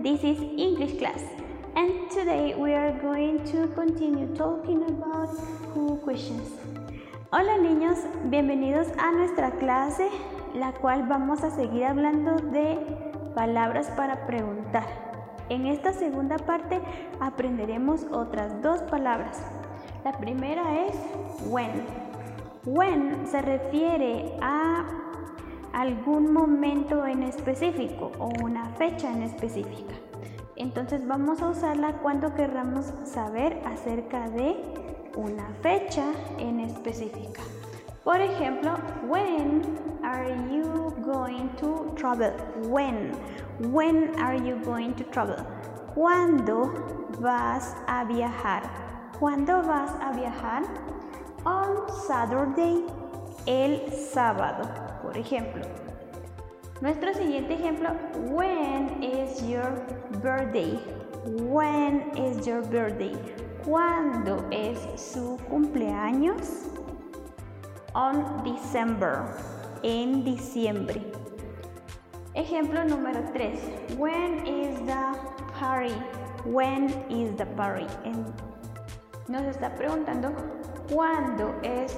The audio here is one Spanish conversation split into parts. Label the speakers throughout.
Speaker 1: This is English class, and today we are going to continue talking about who questions. Hola niños, bienvenidos a nuestra clase, la cual vamos a seguir hablando de palabras para preguntar. En esta segunda parte aprenderemos otras dos palabras. La primera es when. When se refiere a algún momento en específico o una fecha en específica. Entonces vamos a usarla cuando querramos saber acerca de una fecha en específica. Por ejemplo, when are you going to travel? When are you going to travel? ¿Cuándo vas a viajar? ¿Cuándo vas a viajar? On Saturday, el sábado, por ejemplo. Nuestro siguiente ejemplo, when is your birthday? When is your birthday? ¿Cuándo es su cumpleaños? On December, en diciembre. Ejemplo número 3, when is the party? When is the party? Nos está preguntando ¿cuándo es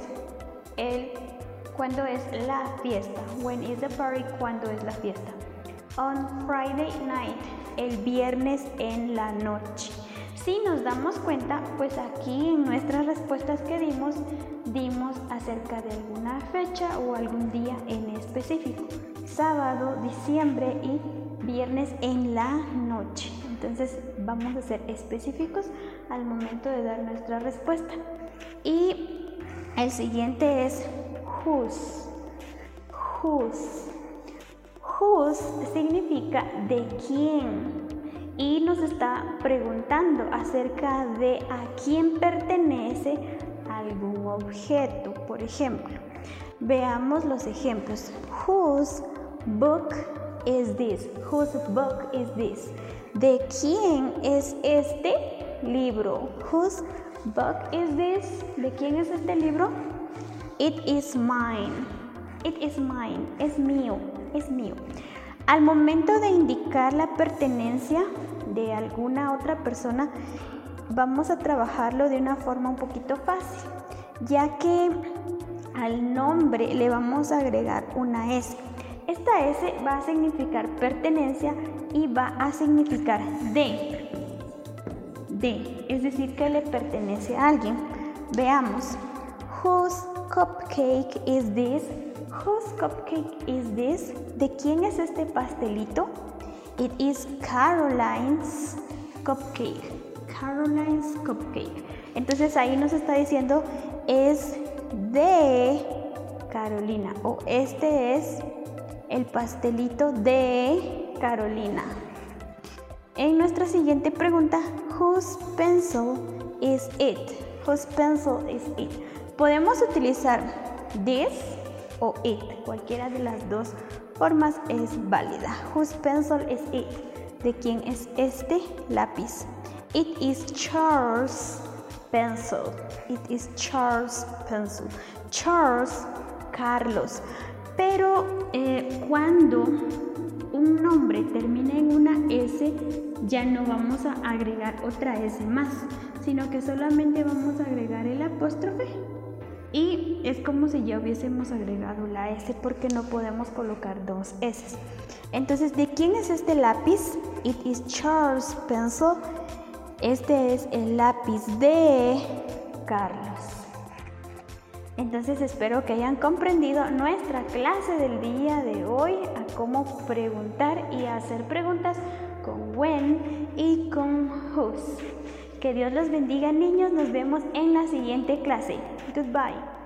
Speaker 1: la fiesta? When is the party? ¿Cuándo es la fiesta? On Friday night, el viernes en la noche. Si nos damos cuenta, pues aquí en nuestras respuestas que dimos acerca de alguna fecha o algún día en específico. Sábado, diciembre y viernes en la noche. Entonces vamos a ser específicos al momento de dar nuestra respuesta. Y el siguiente es whose. Whose significa de quién y nos está preguntando acerca de a quién pertenece algún objeto. Por ejemplo, veamos los ejemplos. Whose book is this? Whose book is this? ¿De quién es este libro? Whose book is this? ¿De quién es este libro? It is mine. It is mine. Es mío. Es mío. Al momento de indicar la pertenencia de alguna otra persona, vamos a trabajarlo de una forma un poquito fácil, ya que al nombre le vamos a agregar una S. Esta S va a significar pertenencia y va a significar de, es decir, que le pertenece a alguien. Veamos. Whose cupcake is this? Whose cupcake is this? ¿De quién es este pastelito? It is Caroline's cupcake. Caroline's cupcake. Entonces ahí nos está diciendo es de Carolina o este es el pastelito de Carolina. En nuestra siguiente pregunta, whose pencil is it? Whose pencil is it? Podemos utilizar this o it, cualquiera de las dos formas es válida. Whose pencil is it? ¿De quién es este lápiz? It is Charles' pencil. It is Charles' pencil. Charles, Carlos. Pero cuando un nombre termina en una S, ya no vamos a agregar otra S más, sino que solamente vamos a agregar el apóstrofe. Y es como si ya hubiésemos agregado la S porque no podemos colocar dos S. Entonces, ¿de quién es este lápiz? It is Charles' pencil. Este es el lápiz de Carlos. Entonces, espero que hayan comprendido nuestra clase del día de hoy a cómo preguntar y hacer preguntas con when y con whose. Que Dios los bendiga, niños. Nos vemos en la siguiente clase. Goodbye.